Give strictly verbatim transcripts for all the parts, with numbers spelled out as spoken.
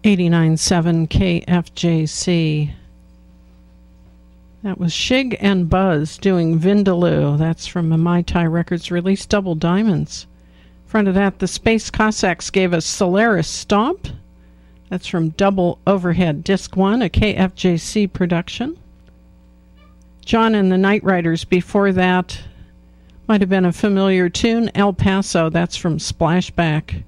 eighty-nine point seven K F J C. That was Shig and Buzz doing Vindaloo. That's from a Mai Tai Records release, Double Diamonds. In front of that, the Space Cossacks gave us Solaris Stomp. That's from Double Overhead Disc one, a K F J C production. John and the Night Riders before that might have been a familiar tune, El Paso. That's from Splashback,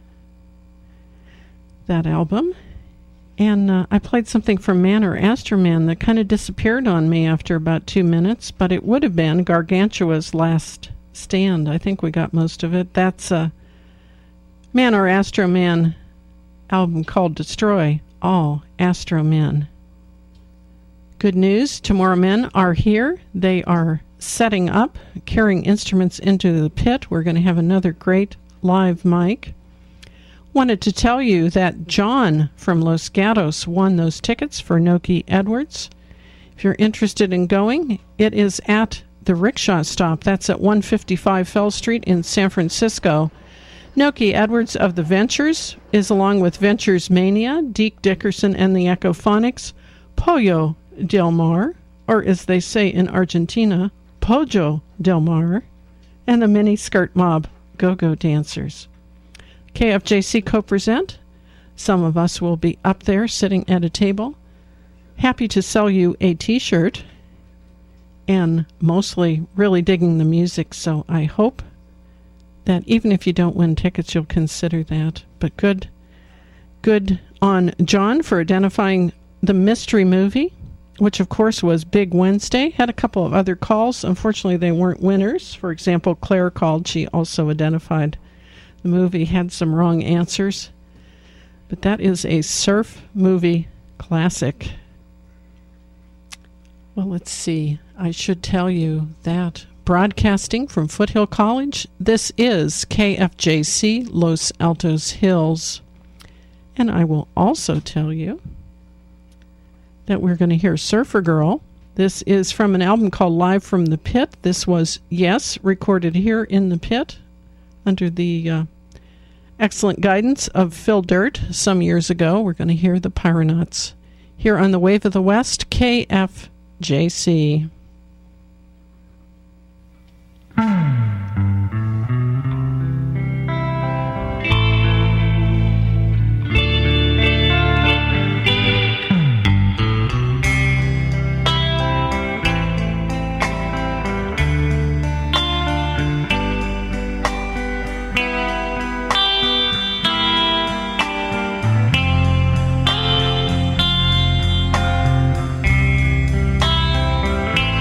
that album. And uh, I played something from Man or Astroman that kind of disappeared on me after about two minutes, but it would have been Gargantua's Last Stand. I think we got most of it. That's a Man or Astroman album called Destroy All Astro Men. Good news, Tomorrow Men are here. They are setting up, carrying instruments into the pit. We're going to have another great live mic. Wanted to tell you that John from Los Gatos won those tickets for Noki Edwards. If you're interested in going, it is at the Rickshaw Stop. That's at one fifty-five Fell Street in San Francisco. Noki Edwards of the Ventures is along with Ventures Mania, Deke Dickerson and the Echophonics, Pollo Del Mar, or as they say in Argentina, Pollo Del Mar, and the Mini Skirt Mob Go-Go Dancers. K F J C co-present. Some of us will be up there sitting at a table. Happy to sell you a t-shirt, and mostly really digging the music, so I hope that even if you don't win tickets, you'll consider that. But good, good on John for identifying the mystery movie, which of course was Big Wednesday. Had a couple of other calls. Unfortunately, they weren't winners. For example, Claire called. She also identified the movie, had some wrong answers. But that is a surf movie classic. Well, let's see. I should tell you that broadcasting from Foothill College, this is K F J C Los Altos Hills. And I will also tell you that we're going to hear Surfer Girl. This is from an album called Live from the Pit. This was, yes, recorded here in the pit under the uh, excellent guidance of Phil Dirt some years ago. We're going to hear the Pyronauts here on the Wave of the West, K F J C. Thank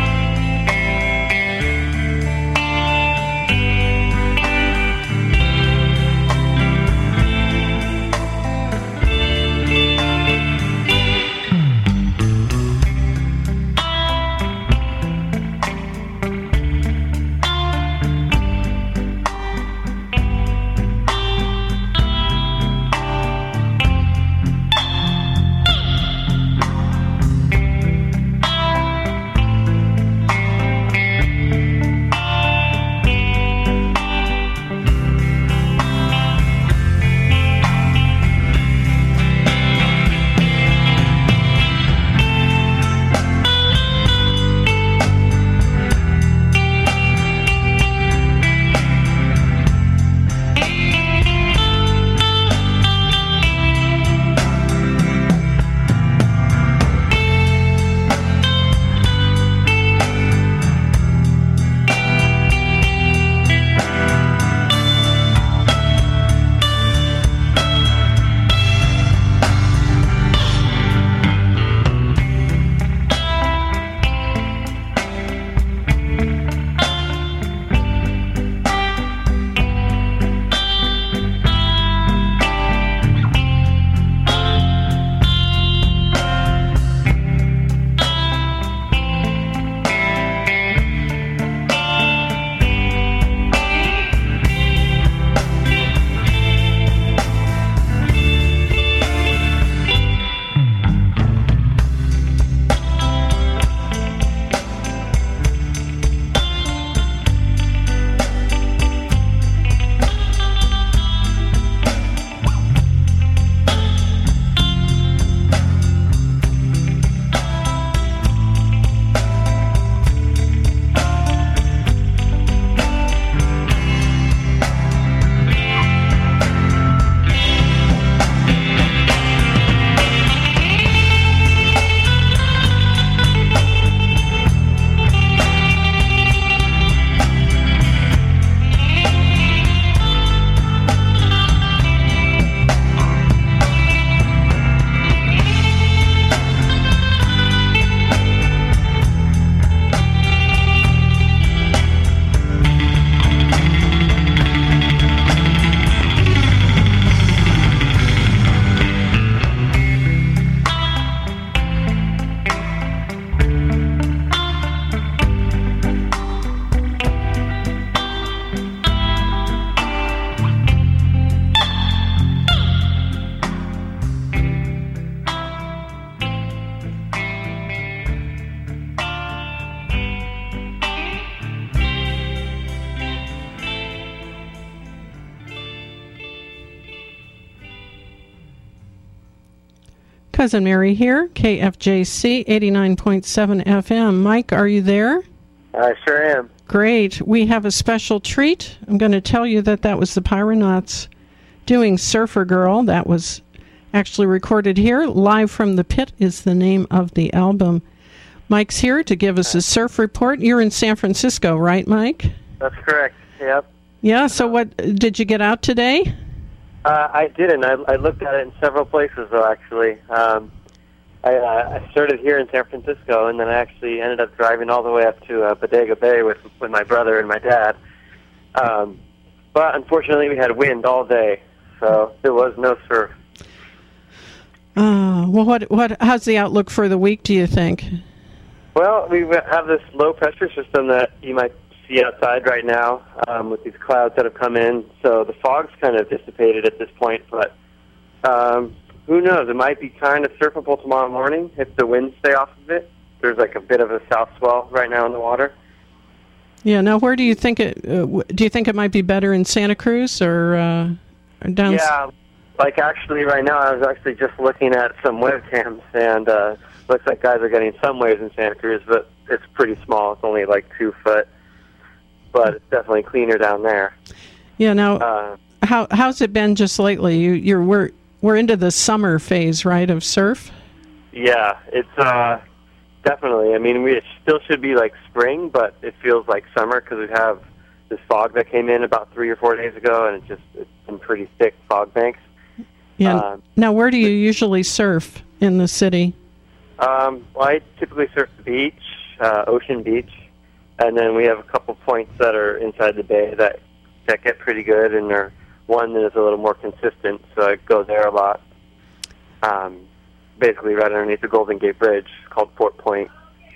Cousin Mary here, K F J C eighty-nine point seven F M. Mike, are you there? I sure am. Great. We have a special treat. I'm going to tell you that that was the Pyronauts doing Surfer Girl. That was actually recorded here. Live from the Pit is the name of the album. Mike's here to give us a surf report. You're in San Francisco, right, Mike? That's correct. Yep. Yeah, so what, did you get out today? Uh, I didn't. I, I looked at it in several places, though, actually. Um, I, uh, I started here in San Francisco, and then I actually ended up driving all the way up to uh, Bodega Bay with, with my brother and my dad. Um, but unfortunately, we had wind all day, so there was no surf. Uh, well, what, what, how's the outlook for the week, do you think? Well, we have this low-pressure system that you might see outside right now um, with these clouds that have come in. So the fog's kind of dissipated at this point, but um, who knows? It might be kind of surfable tomorrow morning if the winds stay off of it. There's like a bit of a south swell right now in the water. Yeah. Now, where do you think it? Uh, do you think it might be better in Santa Cruz or, uh, or down? Yeah. Like actually, right now, I was actually just looking at some webcams, and uh, looks like guys are getting some waves in Santa Cruz, but it's pretty small. It's only like two foot. But it's definitely cleaner down there. Yeah. Now, uh, how how's it been just lately? You you're we're we're into the summer phase, right, of surf? Yeah, it's uh, definitely. I mean, we it still should be like spring, but it feels like summer because we have this fog that came in about three or four days ago, and it just it's some pretty thick fog banks. Yeah. Um, now, where do you usually surf in the city? Um, well, I typically surf the beach, uh, Ocean Beach. And then we have a couple points that are inside the bay that that get pretty good, and there one that is a little more consistent, so I go there a lot. Um, basically, right underneath the Golden Gate Bridge, called Fort Point.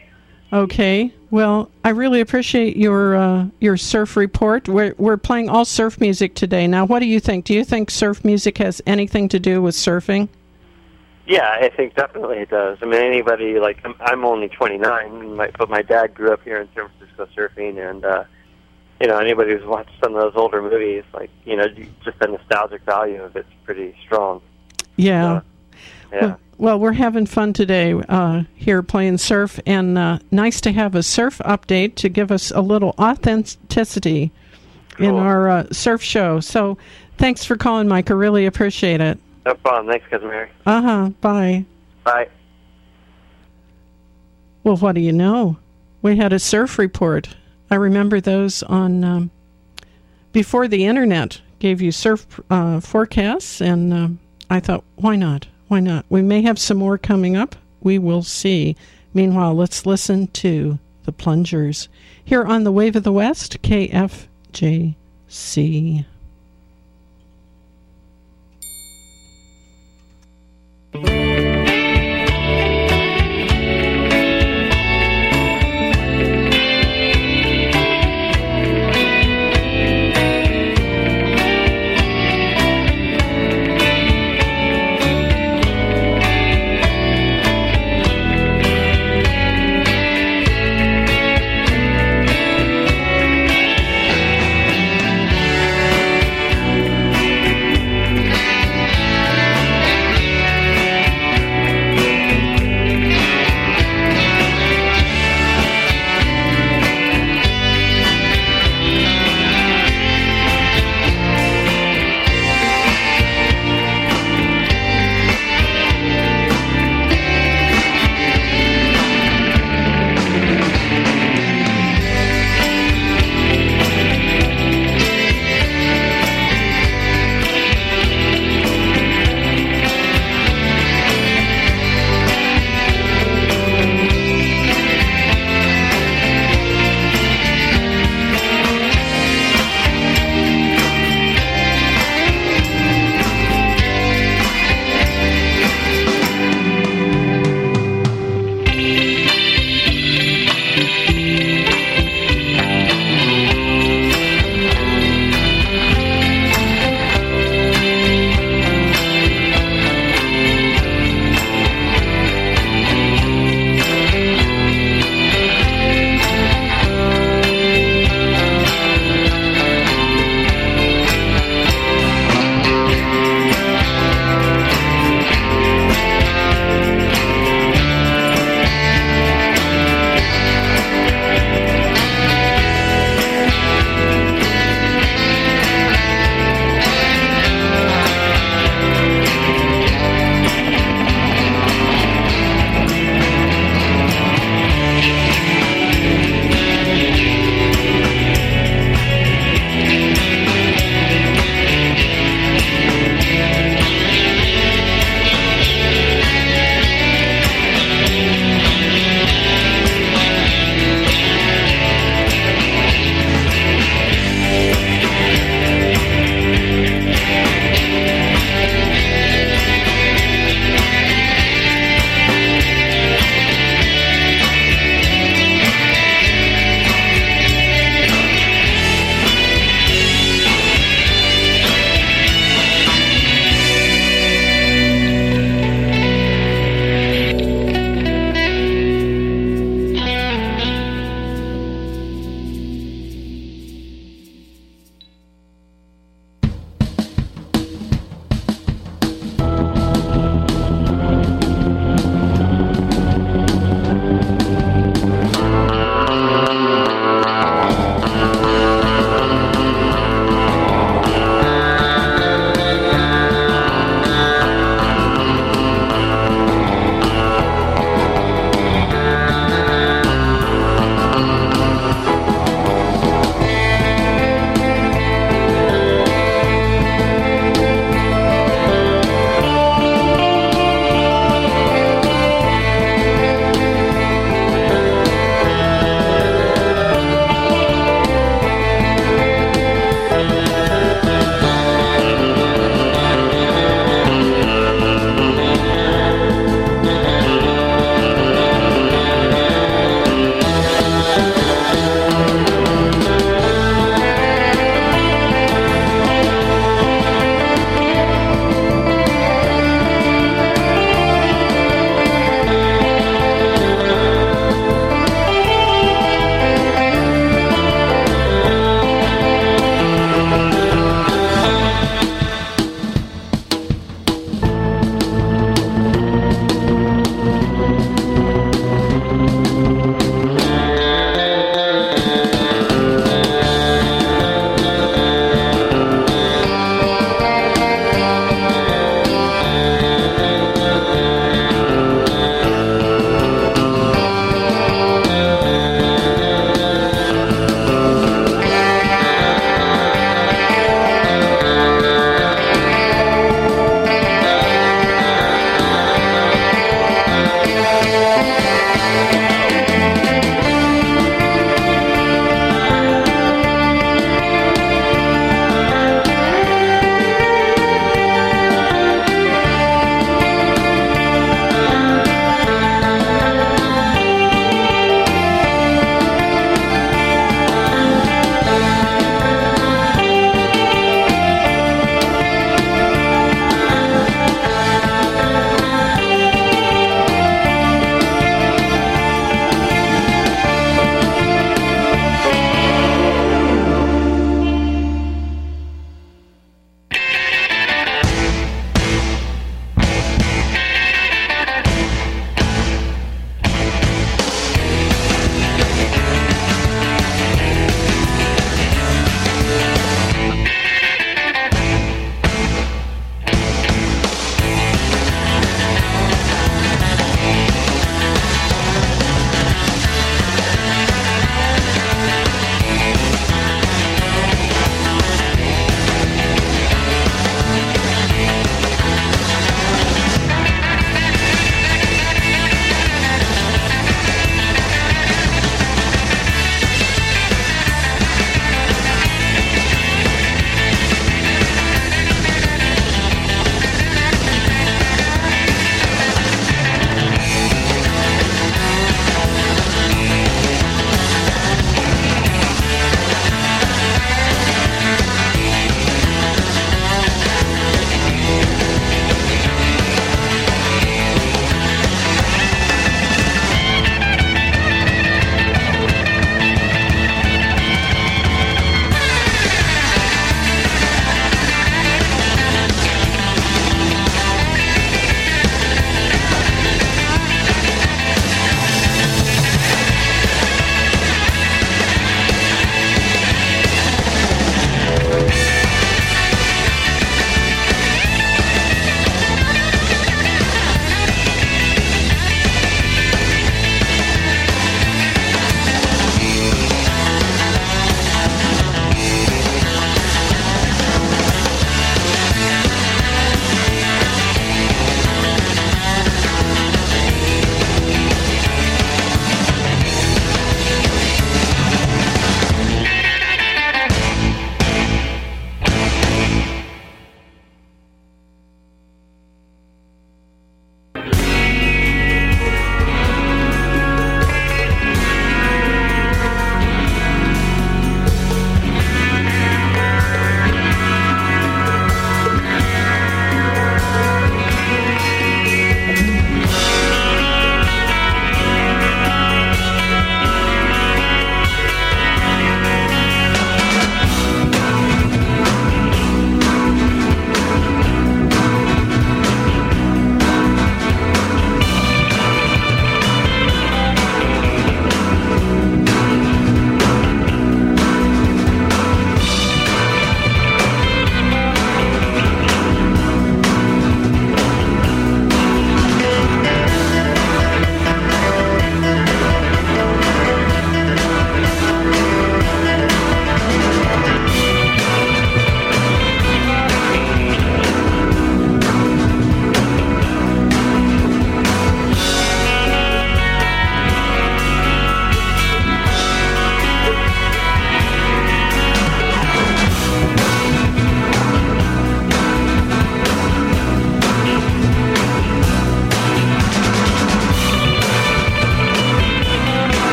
Okay. Well, I really appreciate your uh, your surf report. We're we're playing all surf music today. Now, what do you think? Do you think surf music has anything to do with surfing? Yeah, I think definitely it does. I mean, anybody, like, I'm, I'm only twenty-nine, my, but my dad grew up here in San Francisco surfing, and, uh, you know, anybody who's watched some of those older movies, like, you know, just the nostalgic value of it's pretty strong. Yeah. So, yeah. Well, well, we're having fun today uh, here playing surf, and uh, nice to have a surf update to give us a little authenticity cool. in our uh, surf show. So thanks for calling, Mike. I really appreciate it. No problem. Thanks, Cousin Mary. Uh-huh. Bye. Bye. Well, what do you know? We had a surf report. I remember those on, um, before the internet gave you surf uh, forecasts, and uh, I thought, why not? Why not? We may have some more coming up. We will see. Meanwhile, let's listen to the Plungers here on the Wave of the West, K F J C.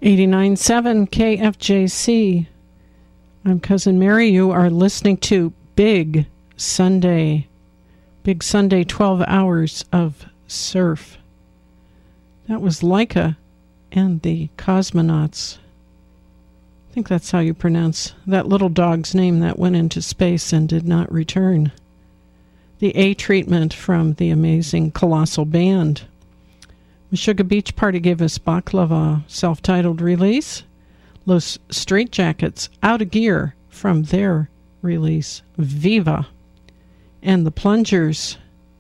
eighty-nine point seven K F J C. I'm Cousin Mary. You are listening to Big Sunday. Big Sunday, twelve hours of surf. That was Laika and the Cosmonauts. I think that's how you pronounce that little dog's name that went into space and did not return. The A treatment from the amazing Colossal Band. Meshuggah Beach Party gave us Baklava, self-titled release. Los Straitjackets, Out of Gear, from their release, Viva. And the Plungers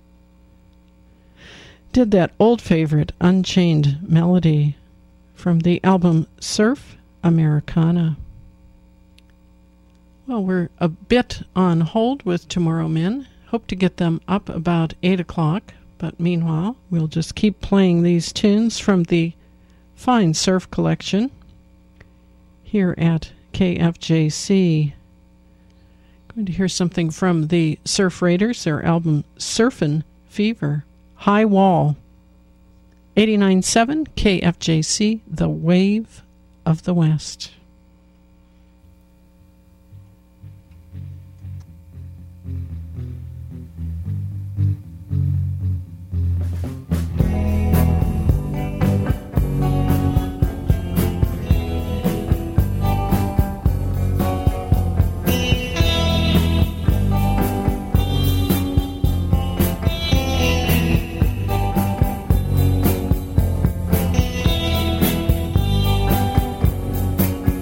did that old favorite, Unchained Melody, from the album Surf Americana. Well, we're a bit on hold with Tomorrow Men. Hope to get them up about eight o'clock, but meanwhile, we'll just keep playing these tunes from the fine surf collection here at K F J C. Going to hear something from the Surf Raiders, their album Surfin' Fever, High Wall. eighty-nine point seven K F J C, The Wave of the West. Thank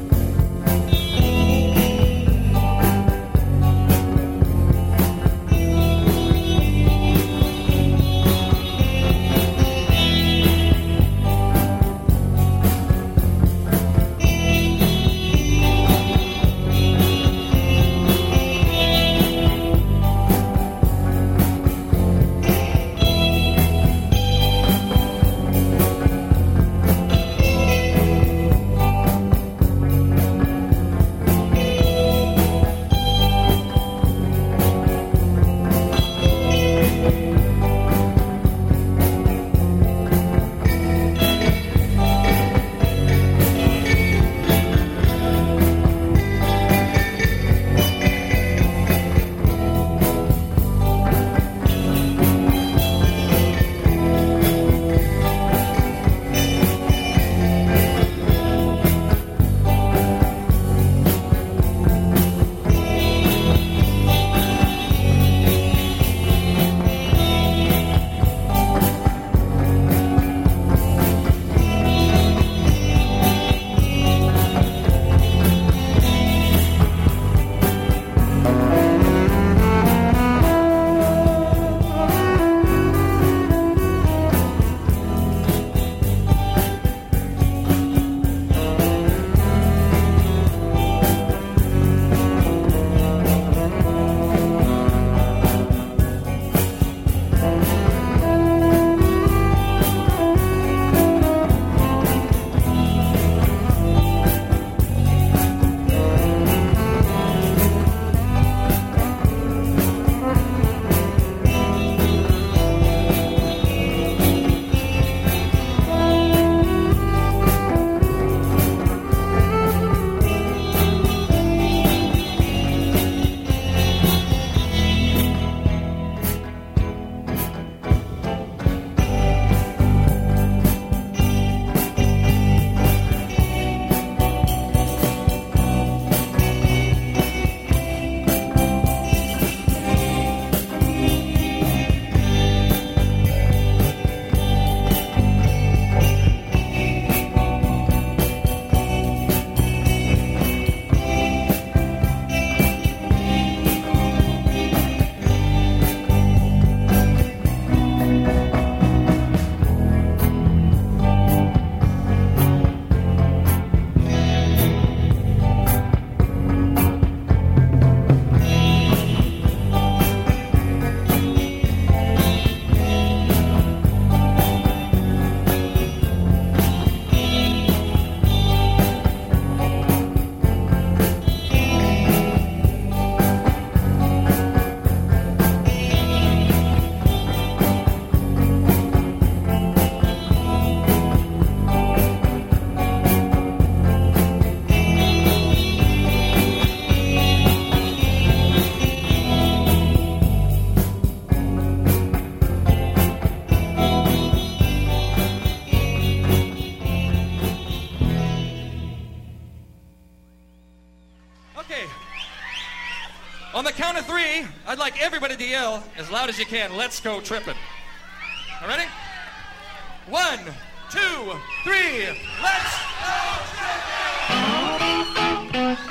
three, I'd like everybody to yell as loud as you can, let's go tripping. All ready? One, two, three, let's go tripping!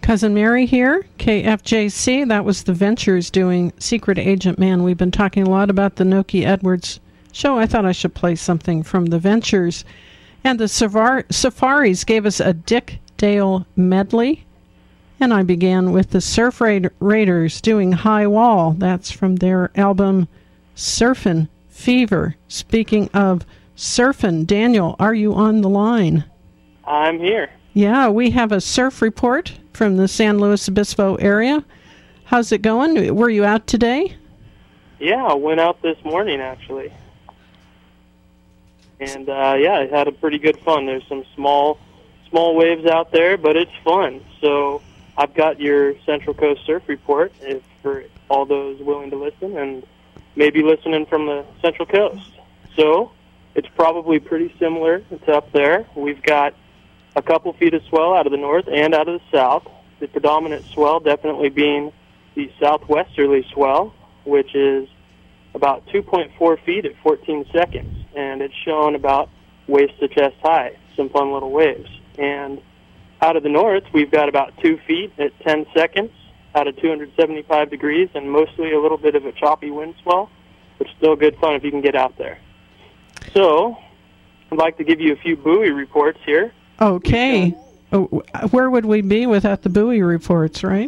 Cousin Mary here, K F J C. That was the Ventures doing Secret Agent Man. We've been talking a lot about the Noki Edwards show. I thought I should play something from the Ventures. And the Safar- Safaris gave us a Dick Dale medley. And I began with the Surf Ra- Raiders doing High Wall. That's from their album Surfin' Fever. Speaking of surfin', Daniel, are you on the line? I'm here. Yeah, we have a surf report from the San Luis Obispo area. How's it going? Were you out today? Yeah, I went out this morning, actually. And, uh, yeah, I had a pretty good fun. There's some small small waves out there, but it's fun. So I've got your Central Coast Surf Report if for all those willing to listen and maybe listening from the Central Coast. So it's probably pretty similar to up there. We've got a couple feet of swell out of the north and out of the south. The predominant swell definitely being the southwesterly swell, which is about two point four feet at fourteen seconds. And it's showing about waist to chest high, some fun little waves. And out of the north, we've got about two feet at ten seconds out of two hundred seventy-five degrees, and mostly a little bit of a choppy wind swell, but still good fun if you can get out there. So I'd like to give you a few buoy reports here. Okay. Oh, where would we be without the buoy reports, right?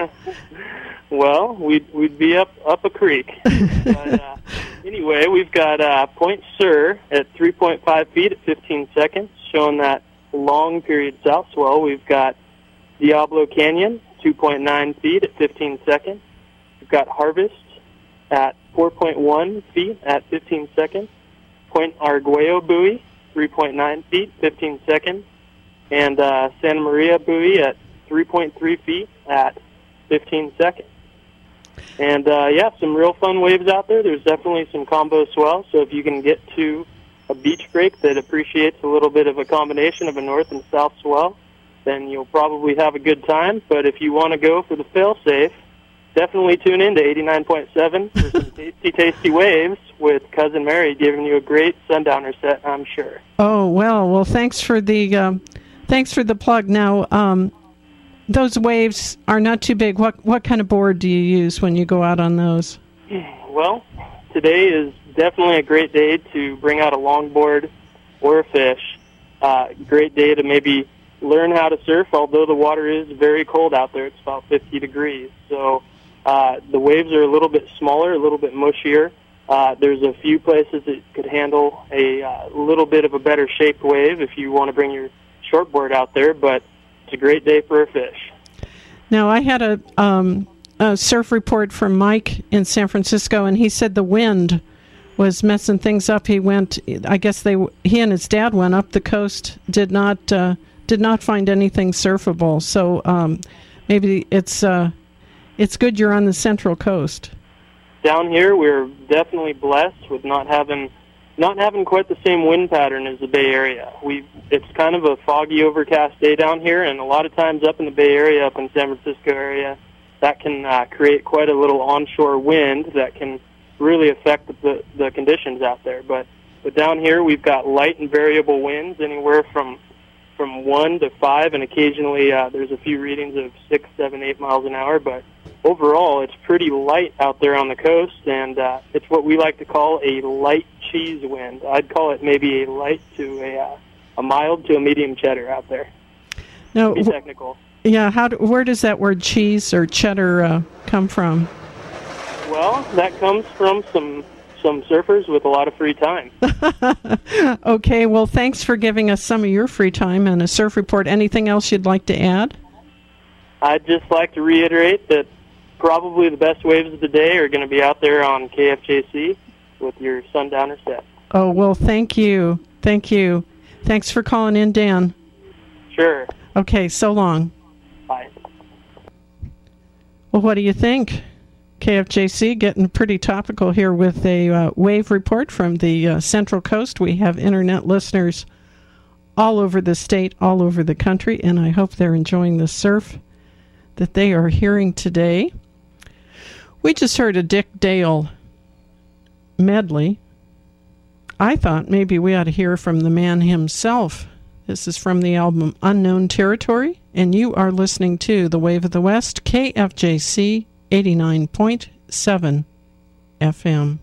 Well, we'd, we'd be up, up a creek. But, uh, anyway, we've got uh, Point Sur at three point five feet at fifteen seconds, showing that long period south swell. We've got Diablo Canyon, two point nine feet at fifteen seconds. We've got Harvest at four point one feet at fifteen seconds. Point Arguello Buoy, three point nine feet, fifteen seconds. And uh, Santa Maria Buoy at three point three feet at fifteen seconds. And, uh, yeah, some real fun waves out there. There's definitely some combo swell, so if you can get to a beach break that appreciates a little bit of a combination of a north and south swell, then you'll probably have a good time. But if you want to go for the fail-safe, definitely tune in to eighty-nine point seven for some tasty, tasty waves with Cousin Mary giving you a great sundowner set, I'm sure. Oh, well, well, thanks for the um, thanks for the plug. Now, um, those waves are not too big. What what kind of board do you use when you go out on those? Well, today is definitely a great day to bring out a longboard or a fish. Uh, great day to maybe learn how to surf, although the water is very cold out there. It's about fifty degrees. So uh, the waves are a little bit smaller, a little bit mushier. Uh, there's a few places that could handle a uh, little bit of a better shaped wave if you want to bring your shortboard out there, but it's a great day for a fish. Now, I had a, um, a surf report from Mike in San Francisco, and he said the wind was messing things up. He went, I guess they, he and his dad went up the coast, did not, uh, did not find anything surfable. So um, maybe it's, uh, it's good you're on the Central Coast. Down here, we're definitely blessed with not having not having quite the same wind pattern as the Bay Area. We it's kind of a foggy, overcast day down here, and a lot of times up in the Bay Area, up in San Francisco area, that can uh, create quite a little onshore wind that can really affect the the conditions out there. But but down here, we've got light and variable winds, anywhere from from one to five, and occasionally uh, there's a few readings of six, seven, eight miles an hour. But overall, it's pretty light out there on the coast, and uh, it's what we like to call a light cheese wind. I'd call it maybe a light to a uh, a mild to a medium cheddar out there. No, to be technical. Yeah, how do, where does that word cheese or cheddar uh, come from? Well, that comes from some some surfers with a lot of free time. Okay, well, thanks for giving us some of your free time and a surf report. Anything else you'd like to add? I'd just like to reiterate that probably the best waves of the day are going to be out there on K F J C with your sundowner set. Oh, well, thank you. Thank you. Thanks for calling in, Dan. Sure. Okay, so long. Bye. Well, what do you think? K F J C getting pretty topical here with a uh, wave report from the uh, Central Coast. We have internet listeners all over the state, all over the country, and I hope they're enjoying the surf that they are hearing today. We just heard a Dick Dale medley. I thought maybe we ought to hear from the man himself, This is from the album Unknown Territory, and you are listening to The Wave of the West, K F J C eighty-nine point seven F M.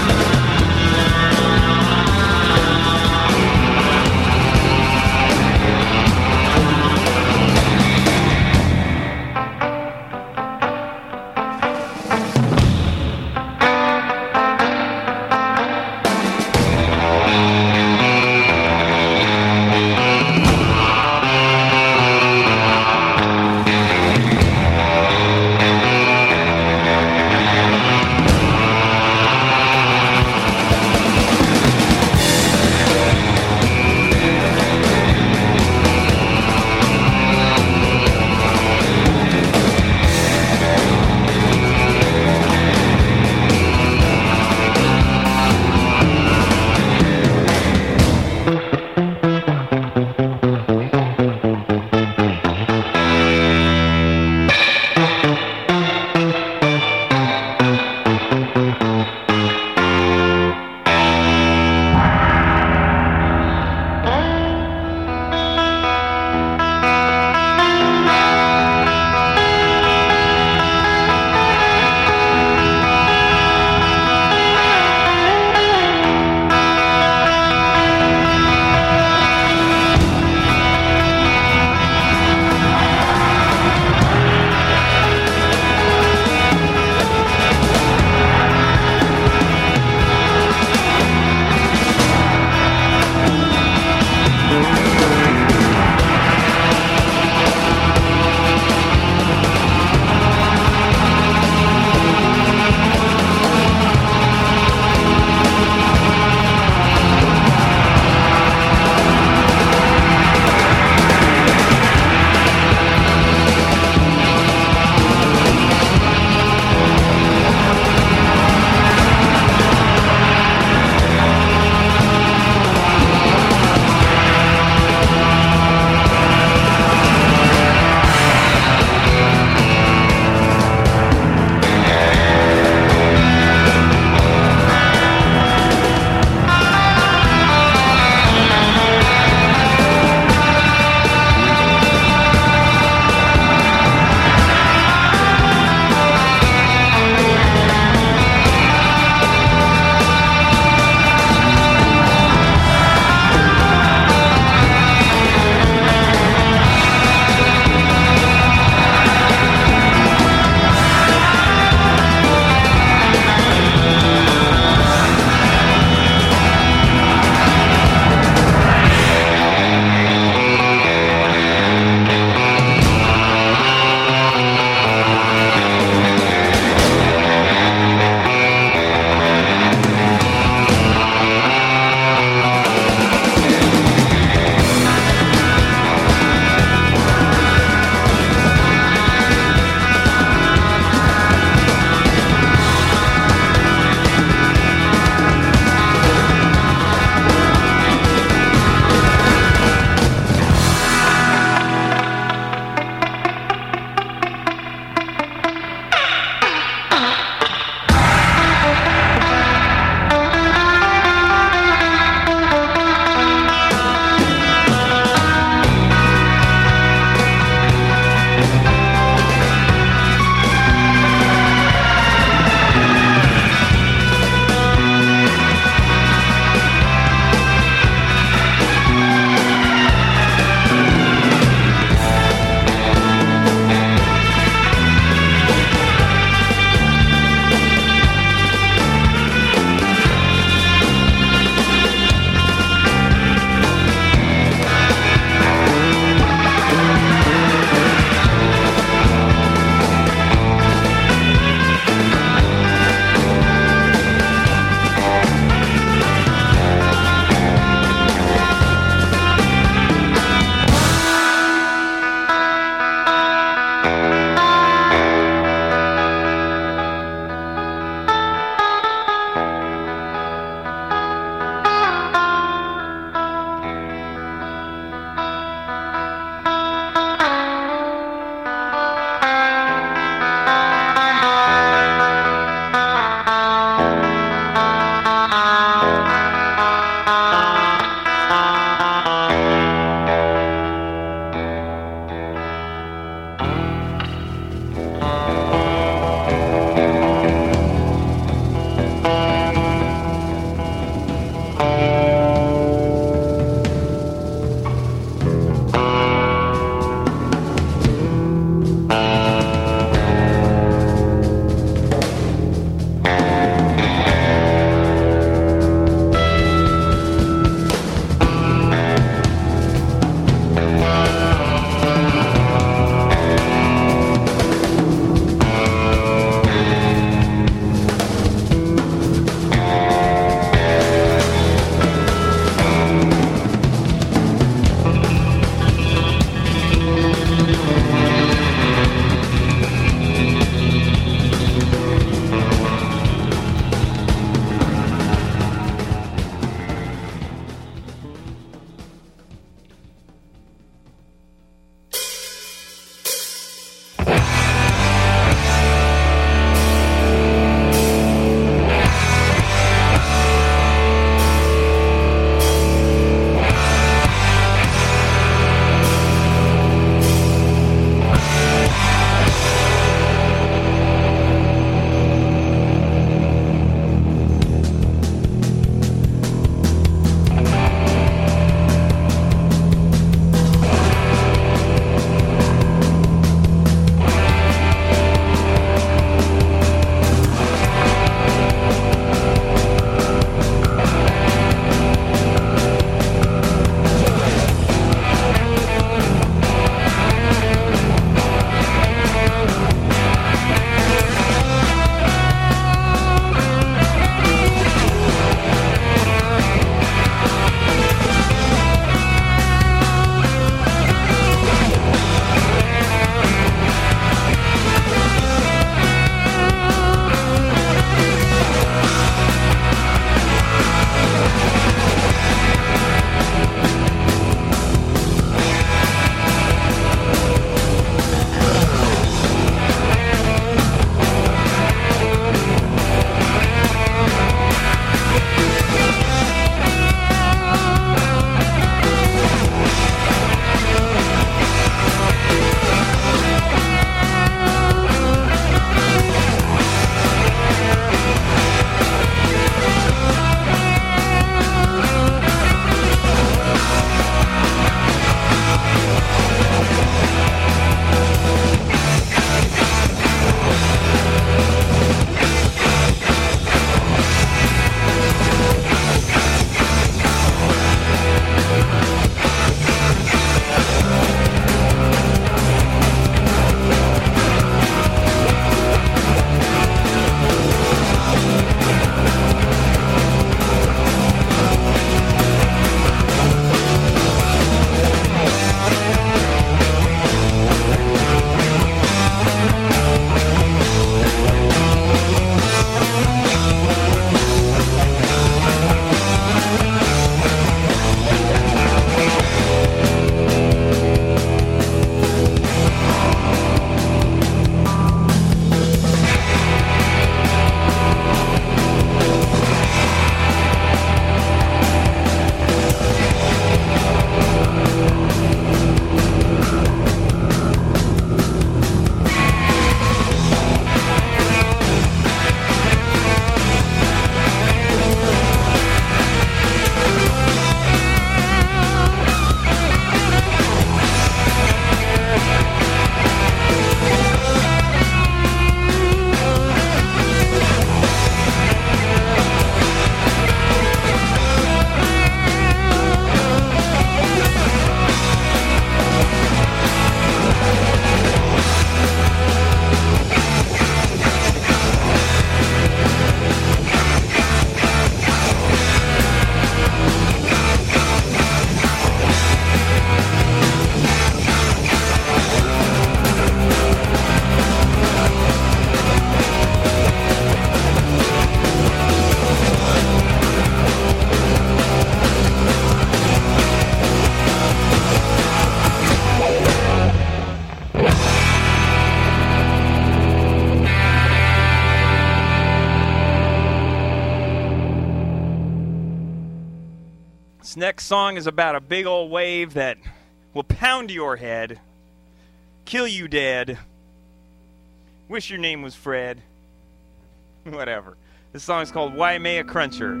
This next song is about a big old wave that will pound your head, kill you dead, wish your name was Fred, whatever. This song is called Waimea Cruncher.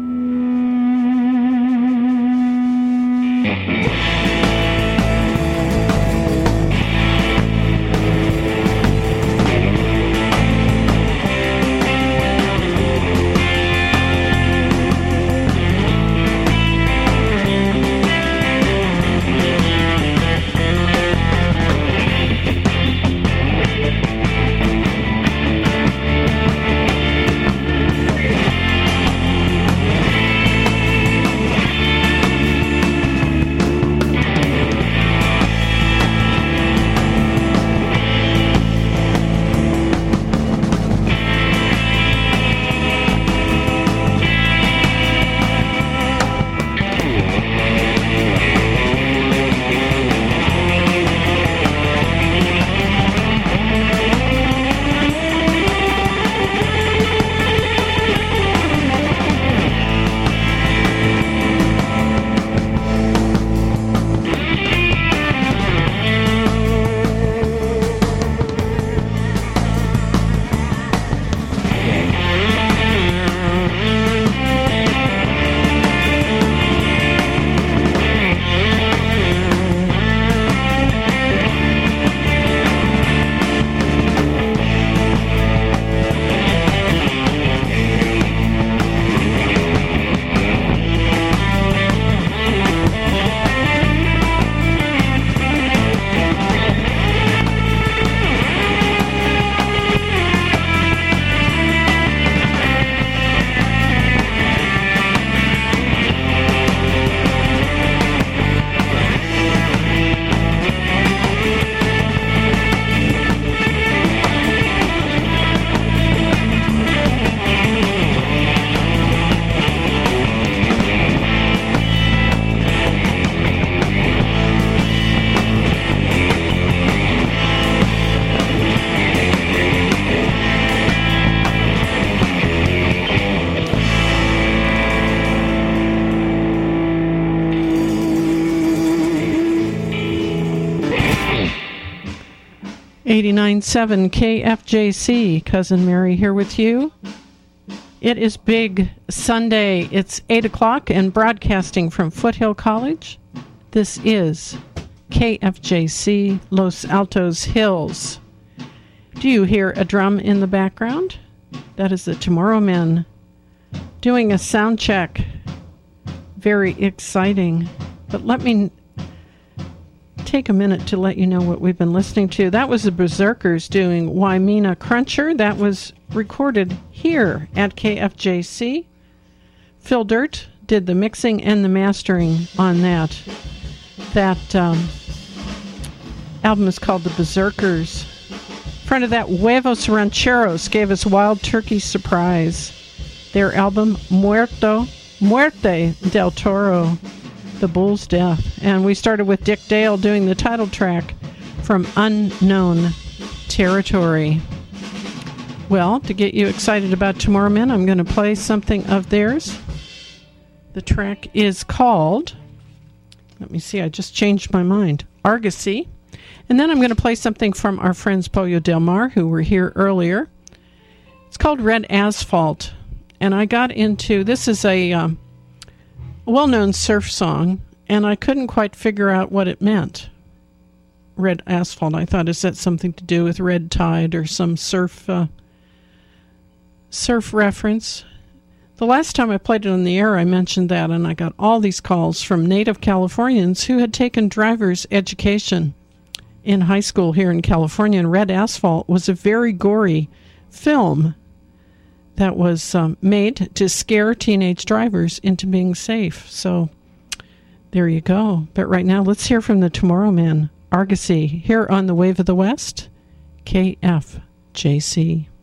eighty-nine point seven K F J C, Cousin Mary here with you. It is Big Sunday. It's eight o'clock and broadcasting from Foothill College. This is K F J C Los Altos Hills. Do you hear a drum in the background? That is the Tomorrow Men doing a sound check. Very exciting. But let me take a minute to let you know what we've been listening to. That was the Berserkers doing Waimea Cruncher. That was recorded here at K F J C. Phil Dirt did the mixing and the mastering on that. That um, album is called The Berserkers. In front of that, Huevos Rancheros gave us Wild Turkey Surprise. Their album, Muerto, Muerte del Toro, The Bull's Death. And we started with Dick Dale doing the title track from Unknown Territory. Well, to get you excited about Tomorrow Men, I'm going to play something of theirs. The track is called, let me see, I just changed my mind, Argosy. And then I'm going to play something from our friends Pollo Del Mar, who were here earlier. It's called Red Asphalt. And I got into, this is a um, well-known surf song, and I couldn't quite figure out what it meant. Red Asphalt. I thought, is that something to do with red tide or some surf uh, surf reference? The last time I played it on the air, I mentioned that, and I got all these calls from native Californians who had taken driver's education in high school here in California, and Red Asphalt was a very gory film that was um, made to scare teenage drivers into being safe. So there you go. But right now, let's hear from the Tomorrow Men, Argosy, here on the Wave of the West, K F J C.